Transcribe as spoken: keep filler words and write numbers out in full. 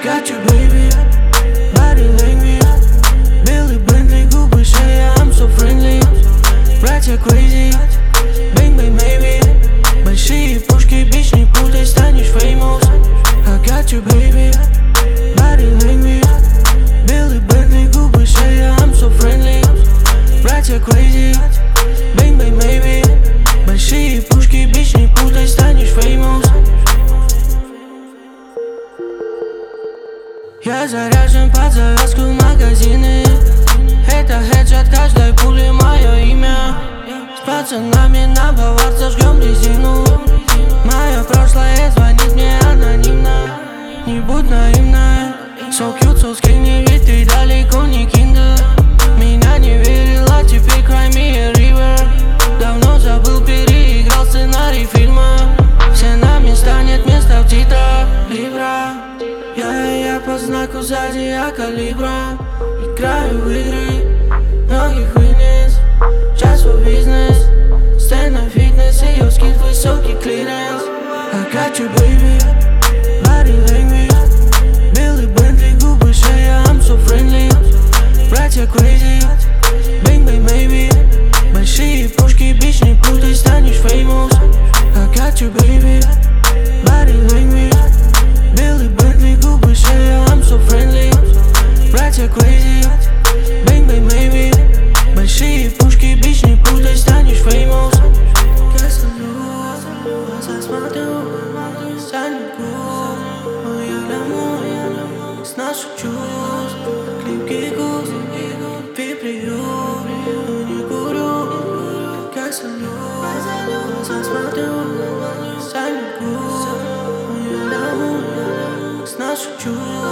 got you, baby. Body language. Белый Бентли, губы, шея, I'm so friendly. Братья crazy. Bang, bang, maybe. Большие пушки, бич, не путай, станешь famous. I got you, baby. Body language. Белый Бентли, губы, шея, I'm so friendly. Братья crazy. Bang, bang, maybe. Большие пушки, бич, не путай, станешь famous. Я заряжен под завязку магазины. Это хедшот, каждой пули мое имя. С пацанами на бавар зажгем резину. Мое прошлое звонит мне анонимно. Не будь наивна. So cute, so skinny, ведь ты далеко не киндер. Меня не верила, теперь cry me a river. Давно забыл, переиграл сценарий фильма. Все на места, нет места в титрах. Libra. Я, я по знаку зодиака калибра. Играю в игры многих вынес. Час в бизнес. Стенд на фитнес, ее скид высокий клиренс. I got you, baby. Body language. Белый Бентли, губы, шея, I'm so friendly. Братья crazy. Bang, bang, maybe. Большие пушки, бич, не путай, станешь famous. I got you, baby. Body language. Белый Бентли, губы, шея, I'm so friendly. Братья crazy. Bang, bang, maybe. Большие пушки, бич, не путай, станешь famous. Я смотрю, глаза смотрю, саннику. Моя домой, с наших чувств. Клипкий гусь, вибрирую, но не курю. Я смотрю, глаза смотрю, саннику. Моя домой, с наших чувств.